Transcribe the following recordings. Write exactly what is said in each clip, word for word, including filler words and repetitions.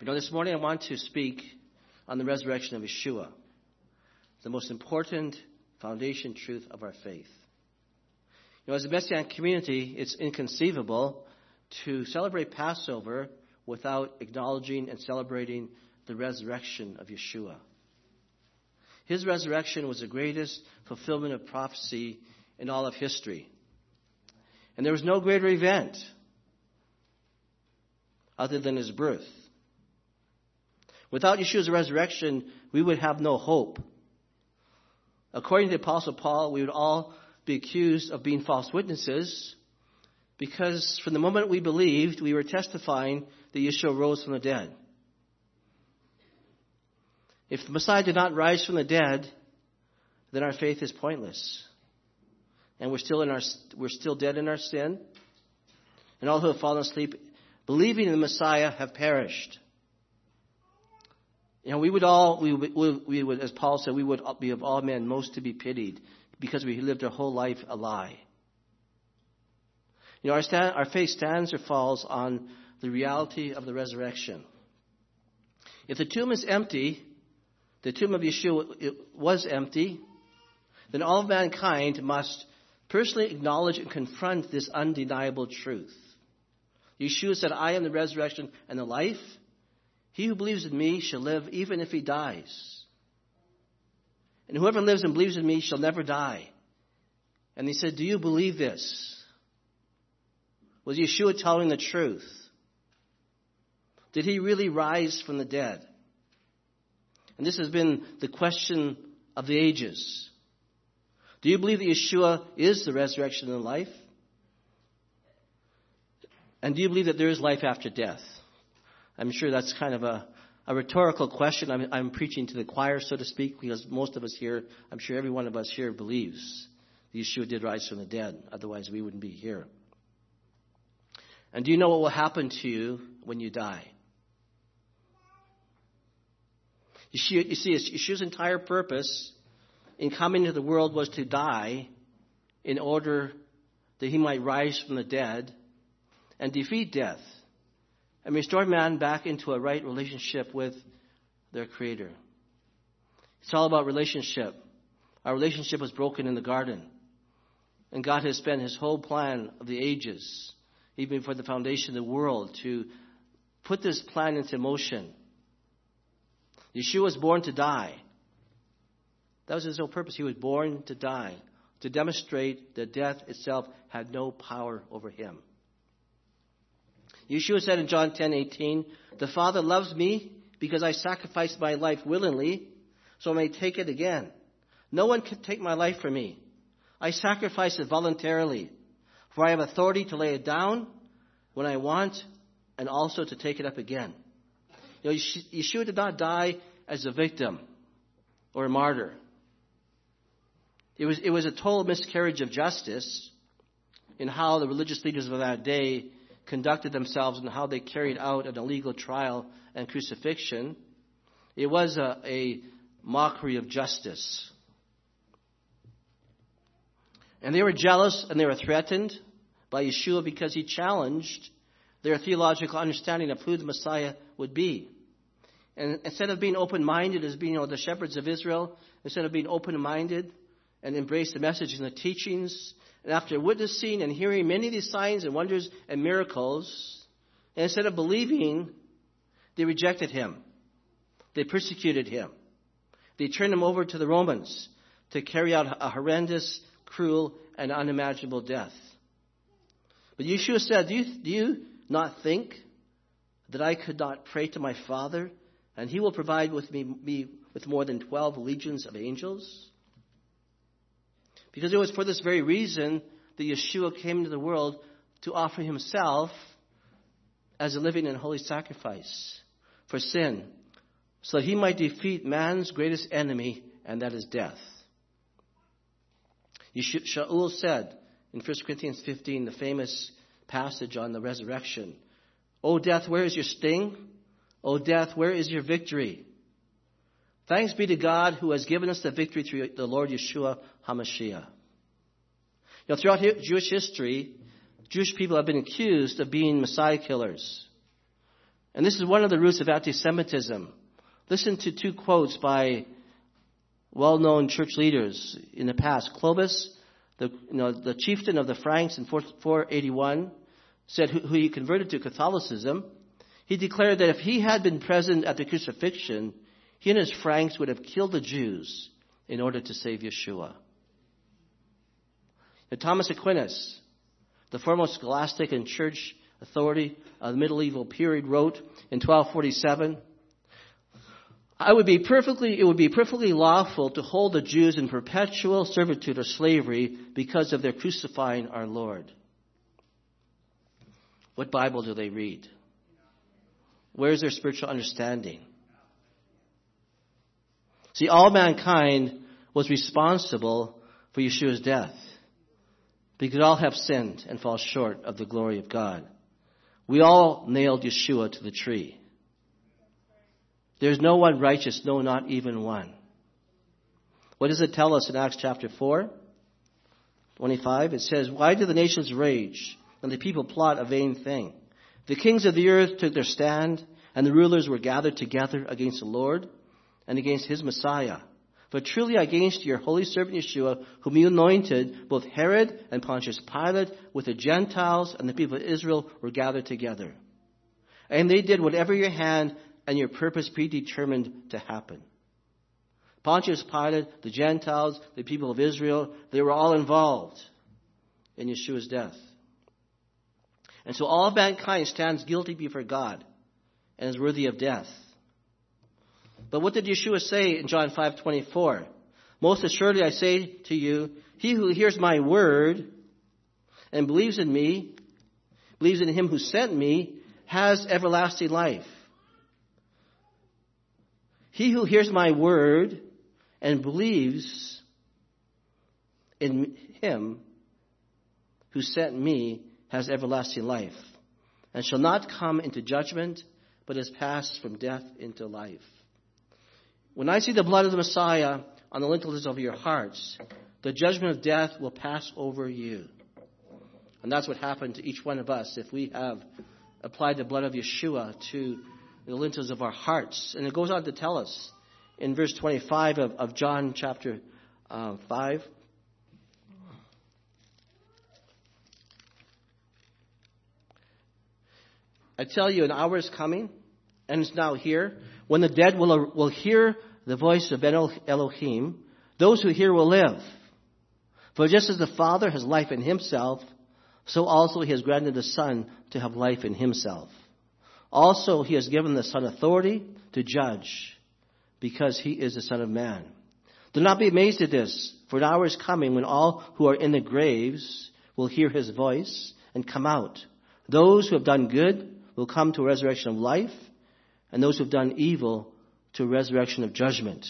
You know, this morning I want to speak on the resurrection of Yeshua, the most important foundation truth of our faith. You know, as a Messianic community, it's inconceivable to celebrate Passover without acknowledging and celebrating the resurrection of Yeshua. His resurrection was the greatest fulfillment of prophecy in all of history. And there was no greater event other than his birth. Without Yeshua's resurrection, we would have no hope. According to the Apostle Paul, we would all be accused of being false witnesses because from the moment we believed, we were testifying that Yeshua rose from the dead. If the Messiah did not rise from the dead, then our faith is pointless. And we're still in our we're still dead in our sin. And all who have fallen asleep, believing in the Messiah, have perished. You know, we would all, we would, we would, as Paul said, we would be of all men most to be pitied because we lived our whole life a lie. You know, our, stand, our faith stands or falls on the reality of the resurrection. If the tomb is empty, the tomb of Yeshua it was empty, then all of mankind must personally acknowledge and confront this undeniable truth. Yeshua said, I am the resurrection and the life. He who believes in me shall live even if he dies. And whoever lives and believes in me shall never die. And he said, do you believe this? Was Yeshua telling the truth? Did he really rise from the dead? And this has been the question of the ages. Do you believe that Yeshua is the resurrection and the life? And do you believe that there is life after death? I'm sure that's kind of a, a rhetorical question. I'm, I'm preaching to the choir, so to speak, because most of us here, I'm sure every one of us here believes that Yeshua did rise from the dead. Otherwise, we wouldn't be here. And do you know what will happen to you when you die? Yeshua, you see, Yeshua's entire purpose in coming to the world was to die in order that he might rise from the dead and defeat death and restore man back into a right relationship with their Creator. It's all about relationship. Our relationship was broken in the garden. And God has spent his whole plan of the ages, even before the foundation of the world, to put this plan into motion. Yeshua was born to die. That was his whole purpose. He was born to die, to demonstrate that death itself had no power over him. Yeshua said in John ten eighteen, the Father loves me because I sacrificed my life willingly, so I may take it again. No one can take my life from me. I sacrifice it voluntarily, for I have authority to lay it down when I want and also to take it up again. You know, Yeshua did not die as a victim or a martyr. It was, it was a total miscarriage of justice in how the religious leaders of that day conducted themselves and how they carried out an illegal trial and crucifixion. It was a, a mockery of justice. And they were jealous and they were threatened by Yeshua because he challenged their theological understanding of who the Messiah would be. And instead of being open-minded as being, you know, the shepherds of Israel, instead of being open-minded and embrace the message and the teachings, and after witnessing and hearing many of these signs and wonders and miracles, and instead of believing, they rejected him. They persecuted him. They turned him over to the Romans to carry out a horrendous, cruel, and unimaginable death. But Yeshua said, do you, do you not think that I could not pray to my Father, and he will provide with me, me with more than twelve legions of angels? Because it was for this very reason that Yeshua came into the world, to offer himself as a living and holy sacrifice for sin, so that he might defeat man's greatest enemy, and that is death. Shaul said in First Corinthians fifteen, the famous passage on the resurrection, O death, where is your sting? O death, where is your victory? Thanks be to God who has given us the victory through the Lord Yeshua HaMashiach. You know, throughout Jewish history, Jewish people have been accused of being Messiah killers. And this is one of the roots of anti-Semitism. Listen to two quotes by well-known church leaders in the past. Clovis, the, you know, the chieftain of the Franks in four eighty-one, said who, who he converted to Catholicism. He declared that if he had been present at the crucifixion, he and his Franks would have killed the Jews in order to save Yeshua. And Thomas Aquinas, the foremost scholastic and church authority of the medieval period, wrote in twelve forty-seven, I would be perfectly, it would be perfectly lawful to hold the Jews in perpetual servitude or slavery because of their crucifying our Lord. What Bible do they read? Where is their spiritual understanding? See, all mankind was responsible for Yeshua's death, because all have sinned and fall short of the glory of God. We all nailed Yeshua to the tree. There's no one righteous, no, not even one. What does it tell us in Acts chapter four, twenty-five? It says, why do the nations rage and the people plot a vain thing? The kings of the earth took their stand, and the rulers were gathered together against the Lord and against his Messiah. But truly against your holy servant Yeshua, whom you anointed, both Herod and Pontius Pilate, with the Gentiles and the people of Israel, were gathered together. And they did whatever your hand and your purpose predetermined to happen. Pontius Pilate, the Gentiles, the people of Israel, they were all involved in Yeshua's death. And so all of mankind stands guilty before God and is worthy of death. But what did Yeshua say in John five twenty-four? Most assuredly I say to you, he who hears my word and believes in me, believes in him who sent me, has everlasting life. He who hears my word and believes in him who sent me has everlasting life, and shall not come into judgment, but is passed from death into life. When I see the blood of the Messiah on the lintels of your hearts, the judgment of death will pass over you. And that's what happened to each one of us if we have applied the blood of Yeshua to the lintels of our hearts. And it goes on to tell us in verse twenty-five of, of John chapter uh, five. I tell you, an hour is coming, and it's now here, when the dead will, will hear the voice of Ben Elohim. Those who hear will live. For just as the Father has life in himself, so also he has granted the Son to have life in himself. Also he has given the Son authority to judge, because he is the Son of Man. Do not be amazed at this, for an hour is coming when all who are in the graves will hear his voice and come out. Those who have done good will come to a resurrection of life, and those who have done evil to a resurrection of judgment.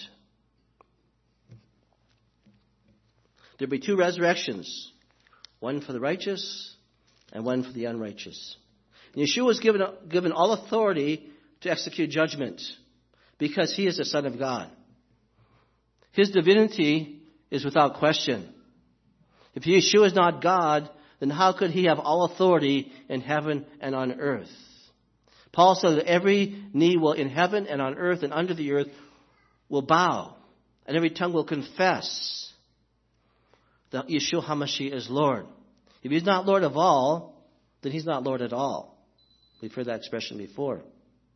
There will be two resurrections, one for the righteous and one for the unrighteous. And Yeshua was given, given all authority to execute judgment because he is the Son of God. His divinity is without question. If Yeshua is not God, then how could he have all authority in heaven and on earth? Paul said that every knee will in heaven and on earth and under the earth will bow, and every tongue will confess that Yeshua HaMashiach is Lord. If he's not Lord of all, then he's not Lord at all. We've heard that expression before. You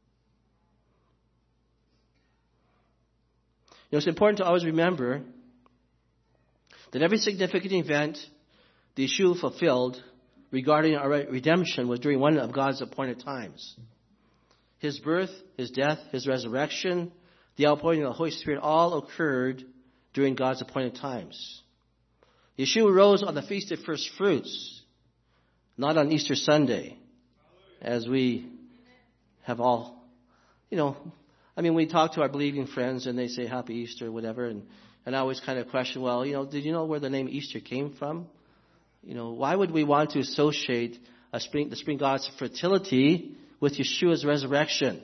know, it's important to always remember that every significant event that Yeshua fulfilled regarding our redemption was during one of God's appointed times. His birth, his death, his resurrection, the outpouring of the Holy Spirit all occurred during God's appointed times. Yeshua rose on the Feast of First Fruits, not on Easter Sunday, as we have all, you know, I mean, we talk to our believing friends and they say Happy Easter or whatever, and, and I always kind of question, well, you know, did you know where the name Easter came from? You know, why would we want to associate a spring, the spring god's fertility with Yeshua's resurrection?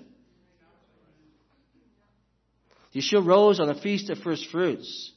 Yeshua rose on the Feast of First Fruits.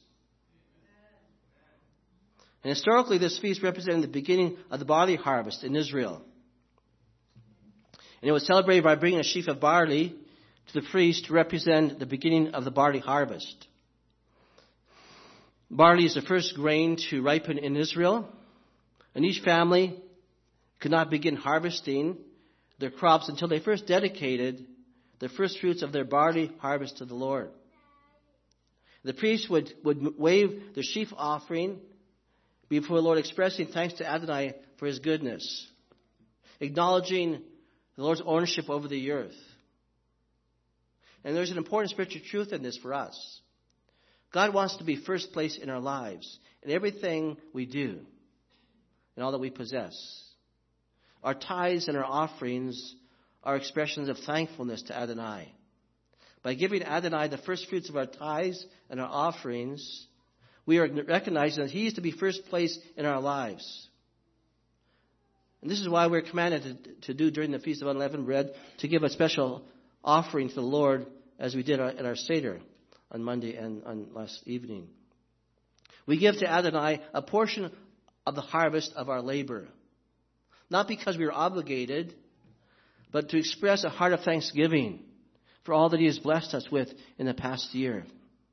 And historically, this feast represented the beginning of the barley harvest in Israel. And it was celebrated by bringing a sheaf of barley to the priest to represent the beginning of the barley harvest. Barley is the first grain to ripen in Israel, and each family could not begin harvesting their crops until they first dedicated the first fruits of their barley harvest to the Lord. The priest would, would wave the sheaf offering before the Lord, expressing thanks to Adonai for his goodness, acknowledging the Lord's ownership over the earth. And there's an important spiritual truth in this for us. God wants to be first place in our lives, in everything we do, in all that we possess. Our tithes and our offerings are expressions of thankfulness to Adonai. By giving Adonai the first fruits of our tithes and our offerings, we are recognizing that he is to be first place in our lives. And this is why we're commanded to, to do during the Feast of Unleavened Bread, to give a special offering to the Lord as we did at our Seder on Monday and on last evening. We give to Adonai a portion of the harvest of our labor. Not because we are obligated, but to express a heart of thanksgiving for all that he has blessed us with in the past year.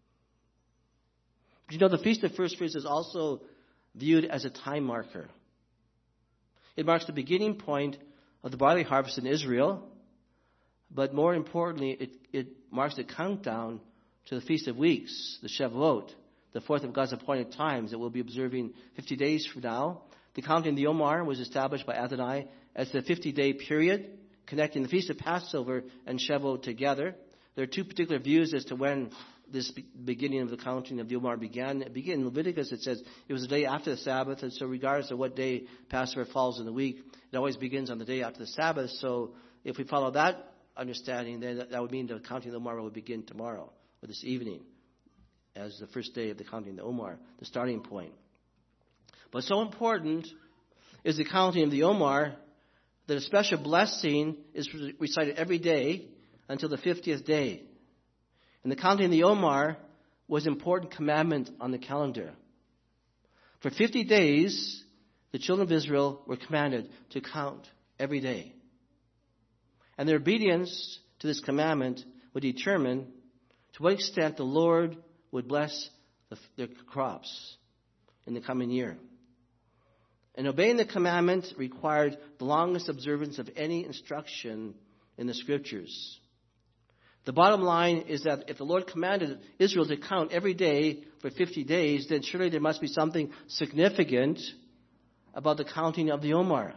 You know, the Feast of First Fruits is also viewed as a time marker. It marks the beginning point of the barley harvest in Israel, but more importantly, it, it marks the countdown to the Feast of Weeks, the Shavuot, the fourth of God's appointed times that we'll be observing fifty days from now. The counting of the Omer was established by Adonai as the fifty-day period, connecting the Feast of Passover and Shavuot together. There are two particular views as to when this be- beginning of the counting of the Omer began. It began in Leviticus. It says it was the day after the Sabbath, and so regardless of what day Passover falls in the week, it always begins on the day after the Sabbath. So if we follow that understanding, then that, that would mean the counting of the Omer would begin tomorrow or this evening as the first day of the counting of the Omer, the starting point. But so important is the counting of the Omer that a special blessing is recited every day until the fiftieth day. And the counting of the Omer was an important commandment on the calendar. For fifty days, the children of Israel were commanded to count every day. And their obedience to this commandment would determine to what extent the Lord would bless the, their crops in the coming year. And obeying the commandment required the longest observance of any instruction in the Scriptures. The bottom line is that if the Lord commanded Israel to count every day for fifty days, then surely there must be something significant about the counting of the Omer.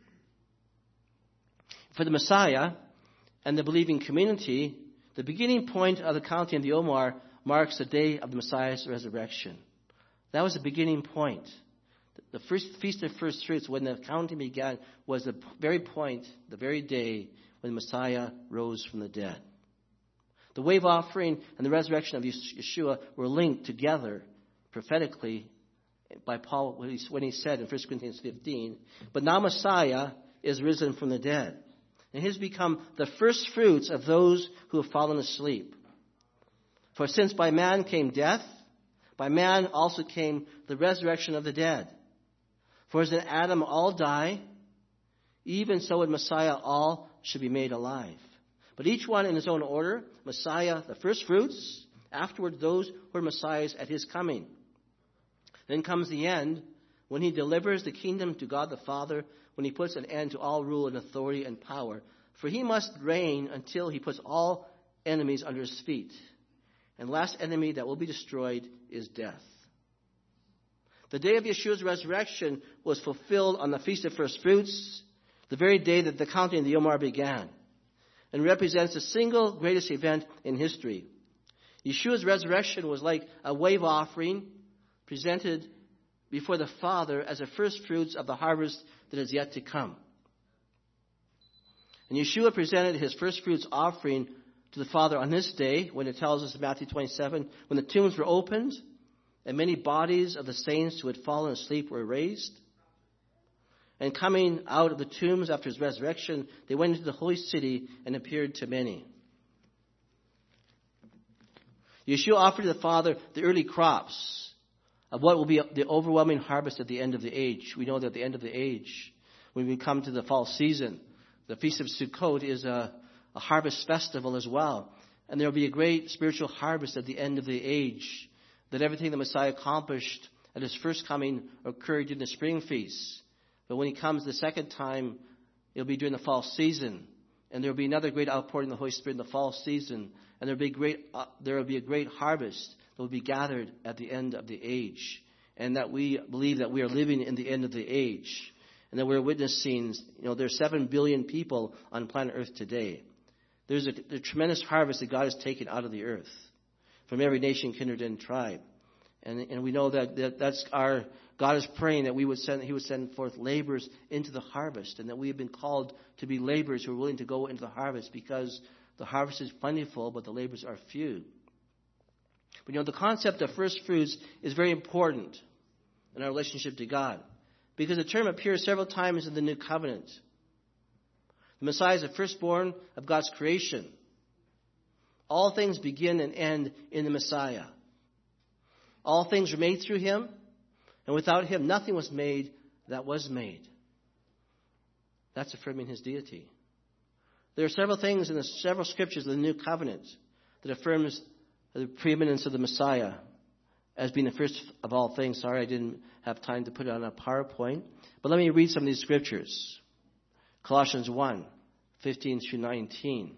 For the Messiah and the believing community, the beginning point of the counting of the Omer marks the day of the Messiah's resurrection. That was the beginning point. The first Feast of First Fruits, when the counting began, was the very point, the very day when the Messiah rose from the dead. The wave offering and the resurrection of Yeshua were linked together prophetically by Paul when he said in First Corinthians fifteen, "But now Messiah is risen from the dead, and he has become the first fruits of those who have fallen asleep. For since by man came death, by man also came the resurrection of the dead. For as in Adam all die, even so in Messiah all should be made alive. But each one in his own order, Messiah the first fruits, afterward those who are Messiahs at his coming. Then comes the end, when he delivers the kingdom to God the Father, when he puts an end to all rule and authority and power. For he must reign until he puts all enemies under his feet. And the last enemy that will be destroyed is death." The day of Yeshua's resurrection was fulfilled on the Feast of First Fruits, the very day that the counting of the Omer began, and represents the single greatest event in history. Yeshua's resurrection was like a wave offering presented before the Father as the first fruits of the harvest that is yet to come. And Yeshua presented his first fruits offering to the Father on this day, when it tells us in Matthew twenty-seven, when the tombs were opened, and many bodies of the saints who had fallen asleep were raised. And coming out of the tombs after his resurrection, they went into the holy city and appeared to many. Yeshua offered to the Father the early crops of what will be the overwhelming harvest at the end of the age. We know that at the end of the age, when we come to the fall season, The Feast of Sukkot is a, a harvest festival as well. And there will be a great spiritual harvest at the end of the age. That everything the Messiah accomplished at his first coming occurred in the spring feast. But when he comes the second time, it'll be during the fall season. And there will be another great outpouring of the Holy Spirit in the fall season. And there will be great, uh, there will be a great harvest that will be gathered at the end of the age. And that we believe that we are living in the end of the age. And that we're witnessing, you know, there's seven billion people on planet Earth today. There's a, a tremendous harvest that God has taken out of the earth from every nation, kindred, and tribe. And, and we know that, that that's our, God is praying that we would send, He would send forth laborers into the harvest, and that we have been called to be laborers who are willing to go into the harvest, because the harvest is plentiful, but the laborers are few. But you know, the concept of first fruits is very important in our relationship to God, because the term appears several times in the New Covenant. The Messiah is the firstborn of God's creation. All things begin and end in the Messiah. All things were made through Him, and without Him nothing was made that was made. That's affirming His deity. There are several things in the several scriptures of the New Covenant that affirms the preeminence of the Messiah as being the first of all things. Sorry, I didn't have time to put it on a PowerPoint. But let me read some of these scriptures. Colossians one, fifteen through nineteen.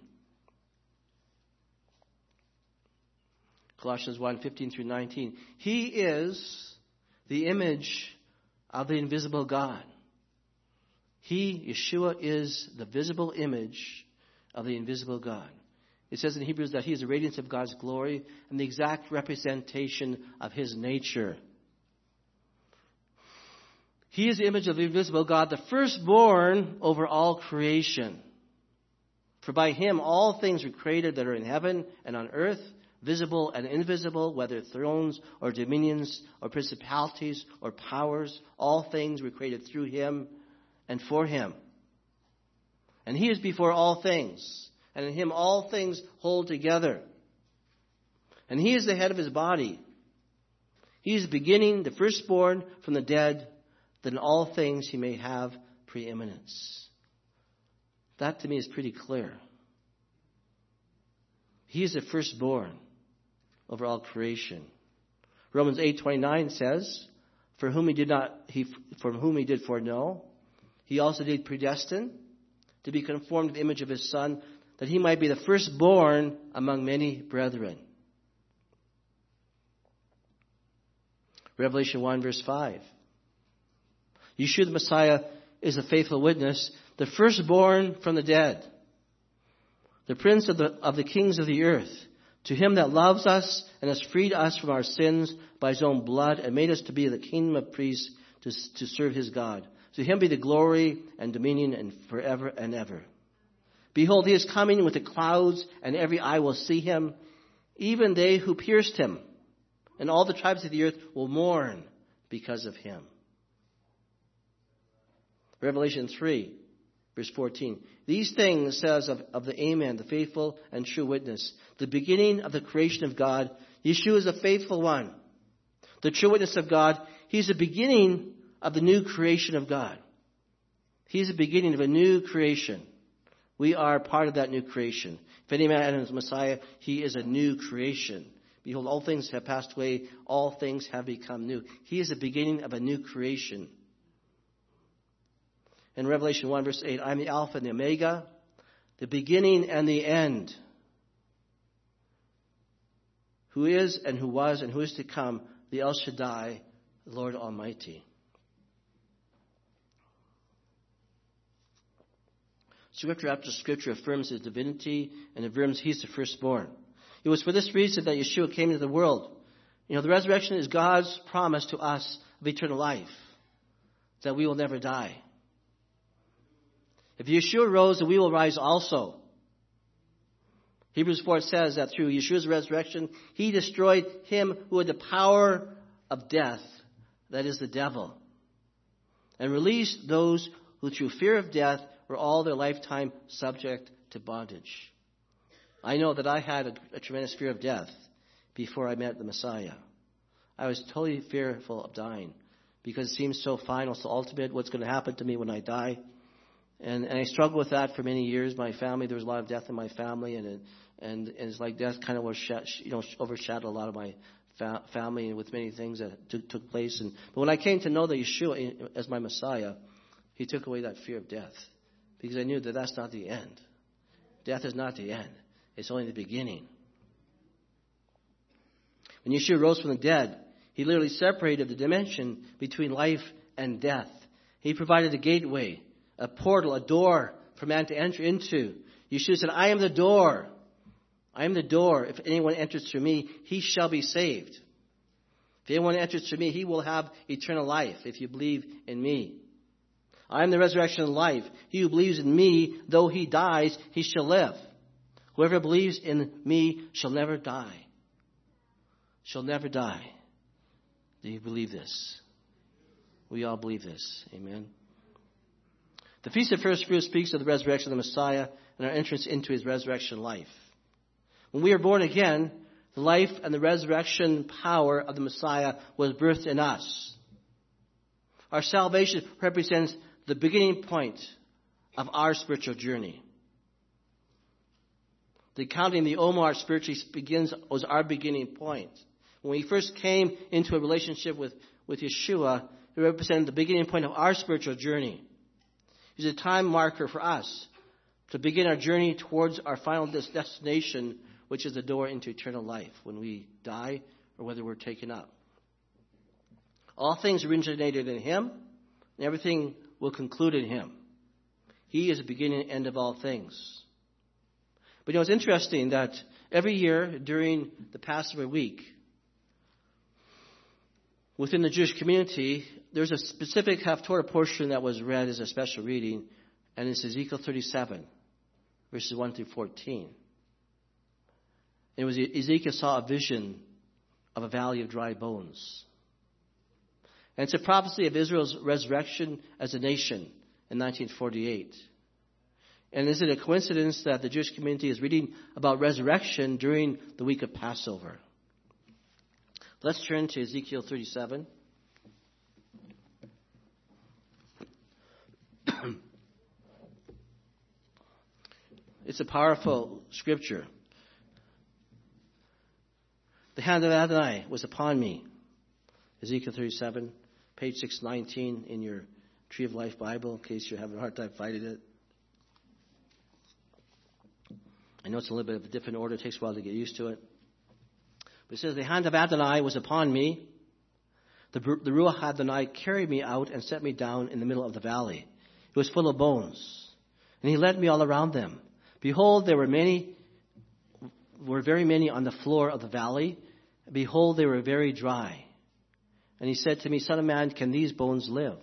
Colossians one, fifteen through nineteen. He is the image of the invisible God. He, Yeshua, is the visible image of the invisible God. It says in Hebrews that He is the radiance of God's glory and the exact representation of His nature. He is the image of the invisible God, the firstborn over all creation. For by Him all things were created that are in heaven and on earth, visible and invisible, whether thrones or dominions or principalities or powers. All things were created through Him and for Him. And He is before all things, and in Him all things hold together. And He is the head of His body. He is the beginning, the firstborn from the dead, that in all things He may have preeminence. That to me is pretty clear. He is the firstborn over all creation. Romans eight twenty-nine says, For whom he did not, he, from whom He did foreknow, He also did predestine to be conformed to the image of His Son, that He might be the firstborn among many brethren. Revelation one verse five. Yeshua the Messiah is a faithful witness, the firstborn from the dead, the prince of the, of the kings of the earth. To Him that loves us and has freed us from our sins by His own blood and made us to be the kingdom of priests to, to serve His God. To Him be the glory and dominion and forever and ever. Behold, He is coming with the clouds, and every eye will see Him, even they who pierced Him. And all the tribes of the earth will mourn because of Him. Revelation three, verse fourteen. These things says of, of the Amen, the faithful and true witness, the beginning of the creation of God. Yeshua is the faithful one, the true witness of God. He's the beginning of the new creation of God. He's the beginning of a new creation. We are part of that new creation. If any man is Messiah, he is a new creation. Behold, all things have passed away. All things have become new. He is the beginning of a new creation. In Revelation one verse eight, I am the Alpha and the Omega, the beginning and the end. Who is and who was and who is to come, the El Shaddai, the Lord Almighty. Scripture after Scripture affirms His divinity and affirms He's the firstborn. It was for this reason that Yeshua came into the world. You know, the resurrection is God's promise to us of eternal life, that we will never die. If Yeshua rose, then we will rise also. Hebrews four says that through Yeshua's resurrection, He destroyed him who had the power of death, that is the devil, and released those who through fear of death were all their lifetime subject to bondage. I know that I had a, a tremendous fear of death before I met the Messiah. I was totally fearful of dying because it seems so final, so ultimate, what's going to happen to me when I die. And, and I struggled with that for many years. My family, there was a lot of death in my family, and it, and, and it's like death kind of was, you know, overshadowed a lot of my fa- family and with many things that took, took place. And but when I came to know that Yeshua as my Messiah, He took away that fear of death, because I knew that that's not the end. Death is not the end. It's only the beginning. When Yeshua rose from the dead, He literally separated the dimension between life and death. He provided a gateway, a portal, a door for man to enter into. Yeshua said, I am the door. I am the door. If anyone enters through me, he shall be saved. If anyone enters through me, he will have eternal life if you believe in me. I am the resurrection and life. He who believes in me, though he dies, he shall live. Whoever believes in me shall never die. Shall never die. Do you believe this? We all believe this. Amen. The Feast of First Fruits speaks of the resurrection of the Messiah and our entrance into His resurrection life. When we are born again, the life and the resurrection power of the Messiah was birthed in us. Our salvation represents the beginning point of our spiritual journey. The counting the Omar spiritually begins was our beginning point. When we first came into a relationship with, with Yeshua, it represented the beginning point of our spiritual journey. It was a time marker for us to begin our journey towards our final destination, which is the door into eternal life when we die or whether we're taken up. All things originated in Him, and everything will conclude in Him. He is the beginning and end of all things. But you know, it's interesting that every year during the Passover week, within the Jewish community, there's a specific Haftorah portion that was read as a special reading, and it's Ezekiel thirty-seven, verses one through fourteen. It was Ezekiel saw a vision of a valley of dry bones. And it's a prophecy of Israel's resurrection as a nation in nineteen forty-eight. And is it a coincidence that the Jewish community is reading about resurrection during the week of Passover? Let's turn to Ezekiel thirty-seven. It's a powerful scripture. The hand of Adonai was upon me. Ezekiel thirty-seven, page six nineteen in your Tree of Life Bible, in case you're having a hard time finding it. I know it's a little bit of a different order. It takes a while to get used to it. But it says, the hand of Adonai was upon me. The, the Ruach Adonai carried me out and set me down in the middle of the valley. It was full of bones. And He led me all around them. Behold, there were many, were very many on the floor of the valley. Behold, they were very dry. And He said to me, Son of man, can these bones live?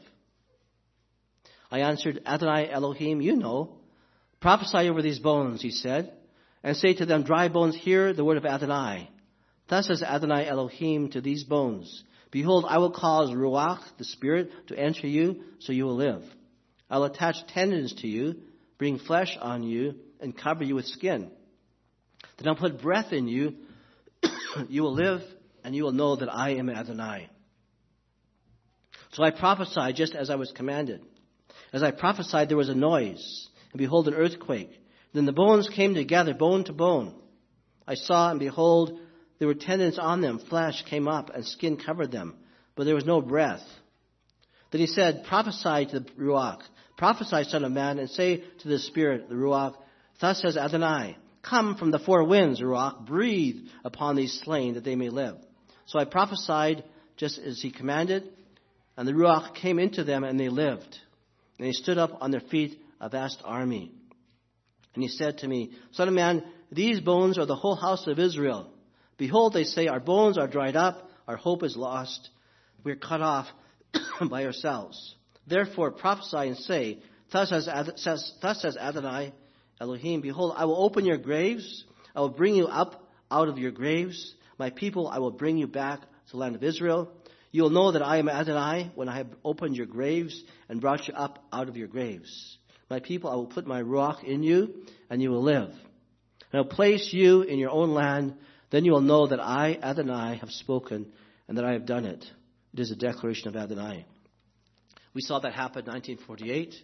I answered, Adonai Elohim, you know. Prophesy over these bones, He said, and say to them, dry bones, hear the word of Adonai. Thus says Adonai Elohim to these bones, behold, I will cause Ruach, the Spirit, to enter you, so you will live. I will attach tendons to you, bring flesh on you, and cover you with skin. Then I'll put breath in you, you will live, and you will know that I am Adonai. So I prophesied just as I was commanded. As I prophesied, there was a noise, and behold, an earthquake. Then the bones came together, bone to bone. I saw, and behold, there were tendons on them. Flesh came up, and skin covered them, but there was no breath. Then He said, prophesy to the Ruach. Prophesy, Son of man, and say to the Spirit, the Ruach, thus says Adonai, come from the four winds, Ruach, breathe upon these slain that they may live. So I prophesied just as He commanded, and the Ruach came into them, and they lived. And they stood up on their feet, a vast army. And He said to me, Son of man, these bones are the whole house of Israel. Behold, they say, our bones are dried up, our hope is lost, we are cut off by ourselves. Therefore prophesy and say, thus says, thus says Adonai Elohim, behold, I will open your graves, I will bring you up out of your graves. My people, I will bring you back to the land of Israel. You will know that I am Adonai when I have opened your graves and brought you up out of your graves. My people, I will put my Ruach in you, and you will live. And I will place you in your own land. Then you will know that I, Adonai, have spoken, and that I have done it. It is a declaration of Adonai. We saw that happen in nineteen forty-eight,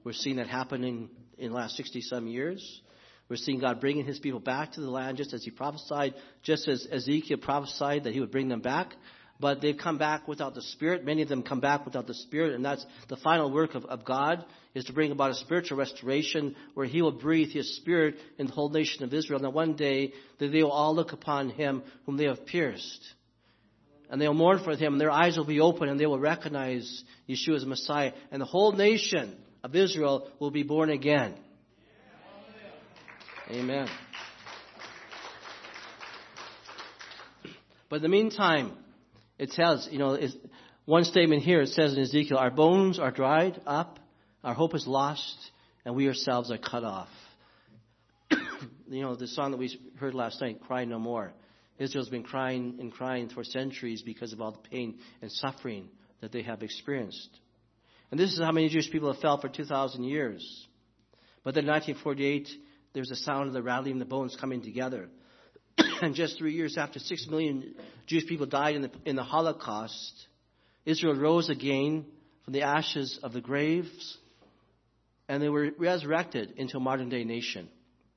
We're seeing that happening in the last sixty-some years. We're seeing God bringing his people back to the land just as he prophesied, just as Ezekiel prophesied that he would bring them back. But they've come back without the Spirit. Many of them come back without the Spirit. And that's the final work of, of God, is to bring about a spiritual restoration where he will breathe his Spirit in the whole nation of Israel. And one day that they will all look upon him whom they have pierced. And they will mourn for him. And their eyes will be open and they will recognize Yeshua as Messiah. And the whole nation of Israel will be born again. Amen. But in the meantime, it says, you know, it's, one statement here, it says in Ezekiel, our bones are dried up, our hope is lost, and we ourselves are cut off. You know, the song that we heard last night, Cry No More. Israel's been crying and crying for centuries because of all the pain and suffering that they have experienced. And this is how many Jewish people have felt for two thousand years. But then in nineteen forty-eight, there's a sound of the rattling of the bones coming together. And just three years after six million Jewish people died in the, in the Holocaust, Israel rose again from the ashes of the graves, and they were resurrected into a modern-day nation.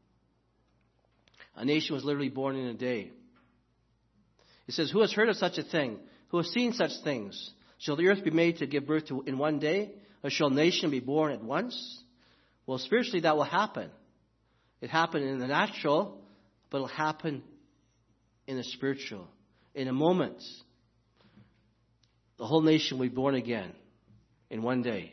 A nation was literally born in a day. It says, who has heard of such a thing? Who has seen such things? Shall the earth be made to give birth to in one day? Or shall a nation be born at once? Well, spiritually that will happen. It happened in the natural, but it'll happen in the spiritual. In a moment, the whole nation will be born again in one day.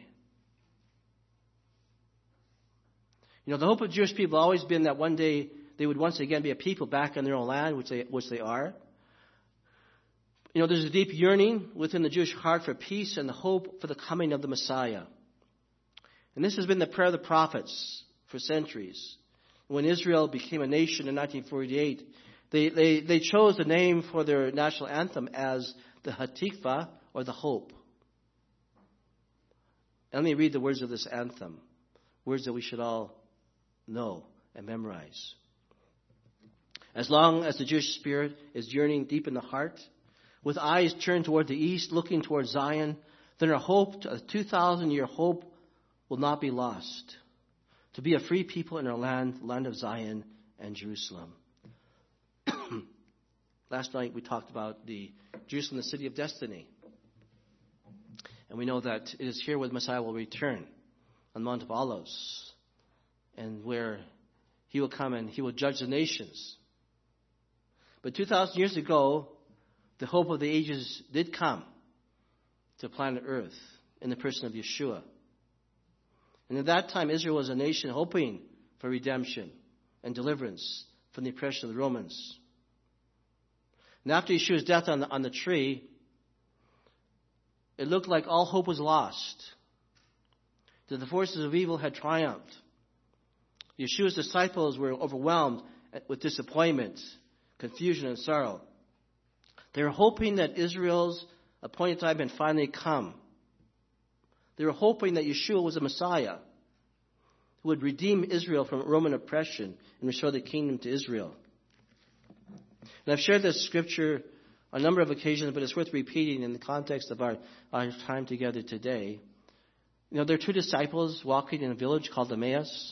You know, the hope of Jewish people has always been that one day they would once again be a people back in their own land, which they, which they are. You know, there's a deep yearning within the Jewish heart for peace and the hope for the coming of the Messiah. And this has been the prayer of the prophets for centuries. When Israel became a nation in nineteen forty-eight, they, they, they chose the name for their national anthem as the Hatikva, or the hope. And let me read the words of this anthem, words that we should all know and memorize. As long as the Jewish spirit is yearning deep in the heart, with eyes turned toward the east, looking toward Zion, then our hope, a two thousand year hope, will not be lost. To be a free people in our land, the land of Zion and Jerusalem. Last night we talked about the Jerusalem, the city of destiny. And we know that it is here where the Messiah will return on Mount of Olives, and where he will come and he will judge the nations. But two thousand years ago, the hope of the ages did come to planet Earth in the person of Yeshua. And at that time, Israel was a nation hoping for redemption and deliverance from the oppression of the Romans. And after Yeshua's death on the, on the tree, it looked like all hope was lost, that the forces of evil had triumphed. Yeshua's disciples were overwhelmed with disappointment, confusion, and sorrow. They were hoping that Israel's appointed time had finally come. They were hoping that Yeshua was a Messiah who would redeem Israel from Roman oppression and restore the kingdom to Israel. And I've shared this scripture on a number of occasions, but it's worth repeating in the context of our, our time together today. You know, there are two disciples walking in a village called Emmaus,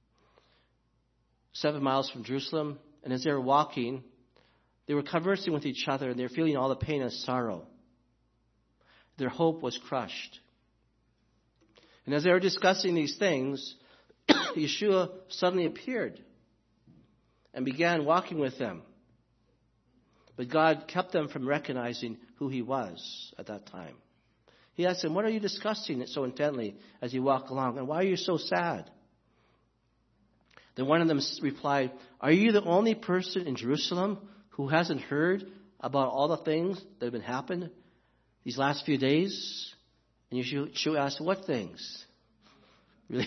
seven miles from Jerusalem. And as they were walking, they were conversing with each other, and they were feeling all the pain and sorrow. Their hope was crushed. And as they were discussing these things, Yeshua suddenly appeared and began walking with them. But God kept them from recognizing who he was at that time. He asked them, what are you discussing so intently as you walk along? And why are you so sad? Then one of them replied, are you the only person in Jerusalem who hasn't heard about all the things that have been happened these last few days? And Yeshua asked, what things? Really?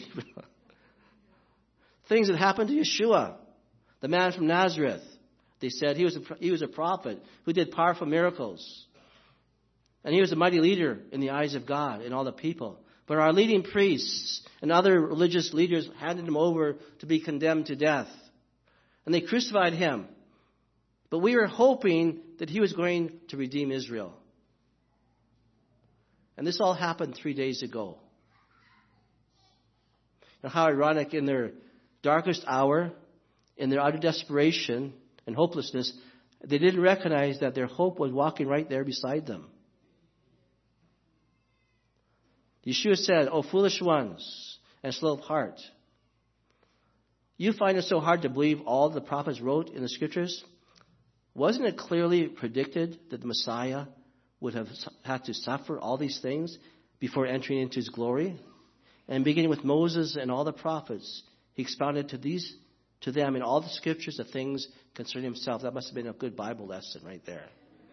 Things that happened to Yeshua, the man from Nazareth. They said he was a, he was a prophet who did powerful miracles. And he was a mighty leader in the eyes of God and all the people. But our leading priests and other religious leaders handed him over to be condemned to death. And they crucified him. But we were hoping that he was going to redeem Israel. And this all happened three days ago. And how ironic, in their darkest hour, in their utter desperation and hopelessness, they didn't recognize that their hope was walking right there beside them. Yeshua said, "O foolish ones and slow of heart, you find it so hard to believe all the prophets wrote in the scriptures? Wasn't it clearly predicted that the Messiah would have had to suffer all these things before entering into his glory?" And beginning with Moses and all the prophets, he expounded to these to them in all the scriptures the things concerning himself. That must have been a good Bible lesson right there.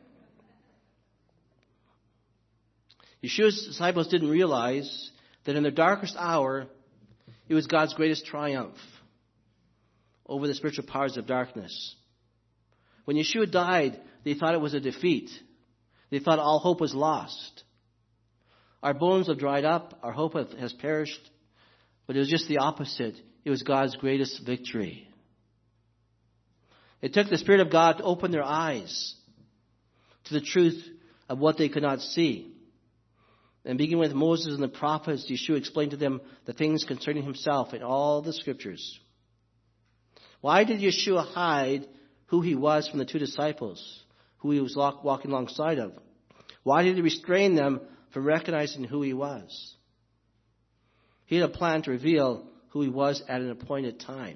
Yeshua's disciples didn't realize that in their darkest hour, it was God's greatest triumph over the spiritual powers of darkness. When Yeshua died, they thought it was a defeat. They thought all hope was lost. Our bones have dried up. Our hope has perished. But it was just the opposite. It was God's greatest victory. It took the Spirit of God to open their eyes to the truth of what they could not see. And beginning with Moses and the prophets, Yeshua explained to them the things concerning himself in all the scriptures. Why did Yeshua hide who he was from the two disciples, who he was walking alongside of? Why did he restrain them from recognizing who he was? He had a plan to reveal who he was at an appointed time.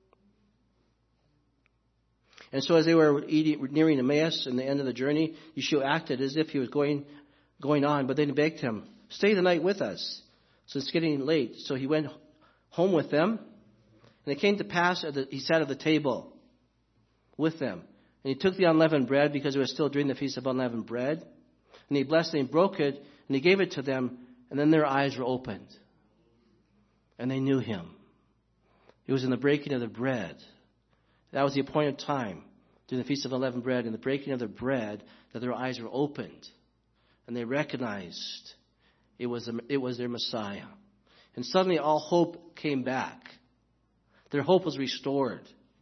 And so as they were eating, nearing Emmaus and the end of the journey, Yeshua acted as if he was going going on, but they begged him, "Stay the night with us, so it's getting late." So he went home with them, and it came to pass that he sat at the table with them. And he took the unleavened bread, because it was still during the Feast of Unleavened Bread, and he blessed it and broke it, and he gave it to them, and then their eyes were opened. And they knew him. It was in the breaking of the bread. That was the appointed time during the Feast of Unleavened Bread, and the breaking of the bread, that their eyes were opened. And they recognized it was, it was their Messiah. And suddenly all hope came back. Their hope was restored.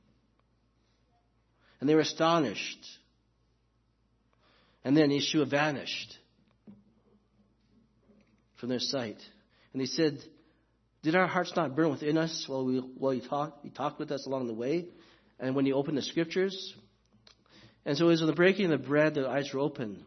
And they were astonished. And then Yeshua vanished from their sight. And they said, "Did our hearts not burn within us while we while he talked he talked with us along the way? And when he opened the scriptures?" And so it was in the breaking of the bread that the eyes were opened.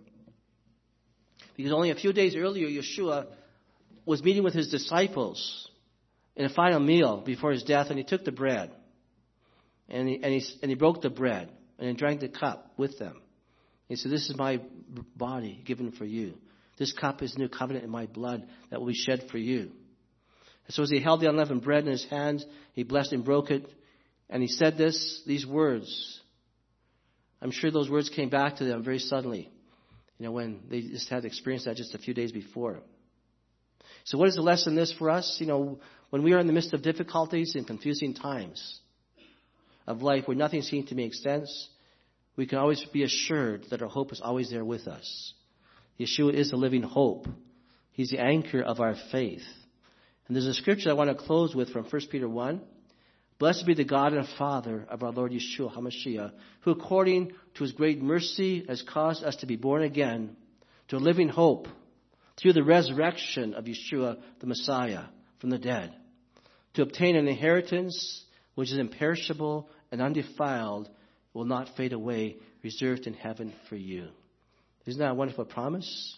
Because only a few days earlier, Yeshua was meeting with his disciples in a final meal before his death, and he took the bread. And he, and he, and he broke the bread, and he drank the cup with them. He said, "This is my body given for you. This cup is new covenant in my blood that will be shed for you." And so as he held the unleavened bread in his hands, he blessed and broke it, and he said this, these words. I'm sure those words came back to them very suddenly. You know, when they just had experienced that just a few days before. So what is the lesson in this for us? You know, when we are in the midst of difficulties and confusing times of life where nothing seems to make sense, we can always be assured that our hope is always there with us. Yeshua is the living hope. He's the anchor of our faith. And there's a scripture I want to close with from First Peter one. "Blessed be the God and Father of our Lord Yeshua HaMashiach, who according to his great mercy has caused us to be born again to a living hope through the resurrection of Yeshua the Messiah from the dead, to obtain an inheritance which is imperishable and undefiled, will not fade away, reserved in heaven for you." Isn't that a wonderful promise?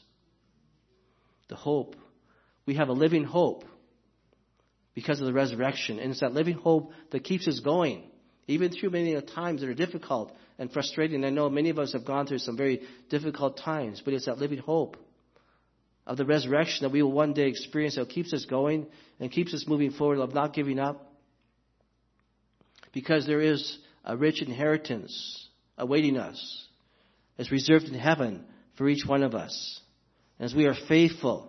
The hope. We have a living hope because of the resurrection. And it's that living hope that keeps us going, even through many times that are difficult and frustrating. I know many of us have gone through some very difficult times, but it's that living hope of the resurrection that we will one day experience that keeps us going and keeps us moving forward, of not giving up. Because there is a rich inheritance awaiting us. It's reserved in heaven for each one of us. As we are faithful,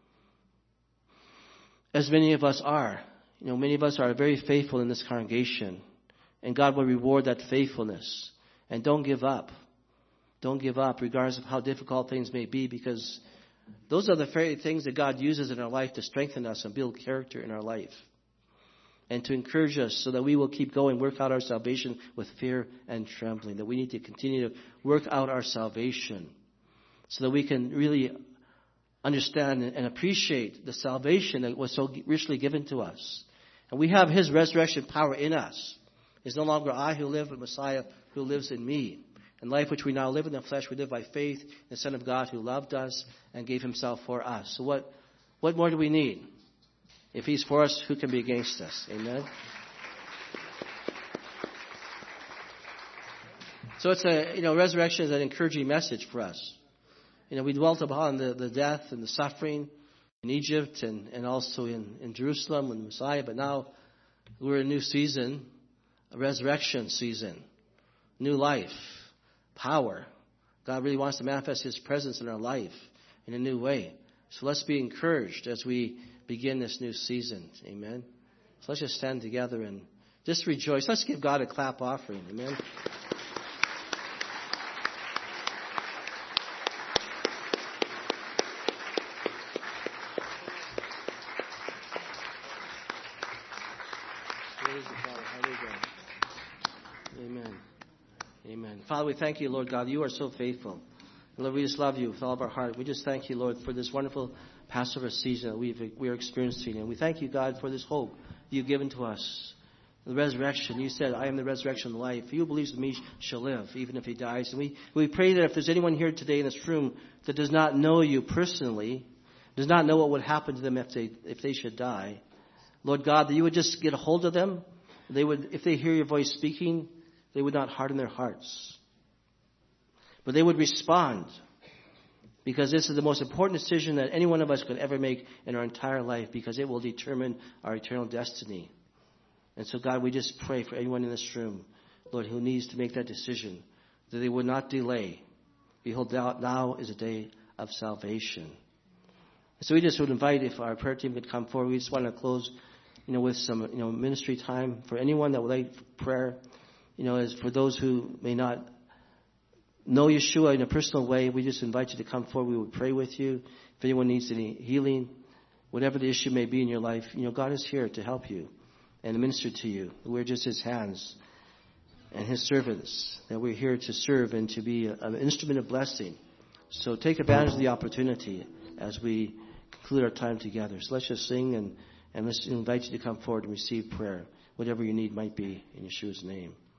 as many of us are. You know, many of us are very faithful in this congregation. And God will reward that faithfulness. And don't give up. Don't give up, regardless of how difficult things may be, because those are the very things that God uses in our life to strengthen us and build character in our life. And to encourage us so that we will keep going, work out our salvation with fear and trembling. That we need to continue to work out our salvation so that we can really understand and appreciate the salvation that was so richly given to us. And we have His resurrection power in us. It's no longer I who live, but Messiah who lives in me. And life which we now live in the flesh, we live by faith in the Son of God who loved us and gave Himself for us. So what, what more do we need? If He's for us, who can be against us? Amen? So it's a, you know, resurrection is an encouraging message for us. You know, we dwelt upon the, the death and the suffering in Egypt and, and also in, in Jerusalem with the Messiah. But now we're in a new season, a resurrection season, new life, power. God really wants to manifest His presence in our life in a new way. So let's be encouraged as we begin this new season. Amen. So let's just stand together and just rejoice. Let's give God a clap offering. Amen. Amen. Amen. Father, we thank You, Lord God. You are so faithful. And Lord, we just love You with all of our heart. We just thank You, Lord, for this wonderful Passover season that we've, we are experiencing. And we thank You, God, for this hope You've given to us. The resurrection. You said, I am the resurrection and the life. He who believes in Me shall live, even if he dies. And we, we pray that if there's anyone here today in this room that does not know You personally, does not know what would happen to them if they if they should die, Lord God, that You would just get a hold of them. They would, if they hear Your voice speaking, they would not harden their hearts. But they would respond. Because this is the most important decision that any one of us could ever make in our entire life, because it will determine our eternal destiny. And so, God, we just pray for anyone in this room, Lord, who needs to make that decision, that they would not delay. Behold, now is a day of salvation. And so we just would invite, if our prayer team could come forward, we just want to close, you know, with some, you know, ministry time for anyone that would like prayer. You know, as for those who may not know Yeshua in a personal way, we just invite you to come forward. We would pray with you. If anyone needs any healing, whatever the issue may be in your life, you know, God is here to help you and minister to you. We're just His hands and His servants, that we're here to serve and to be a, an instrument of blessing. So take advantage of the opportunity as we conclude our time together. So let's just sing and, and let's invite you to come forward and receive prayer, whatever your need might be, in Yeshua's name.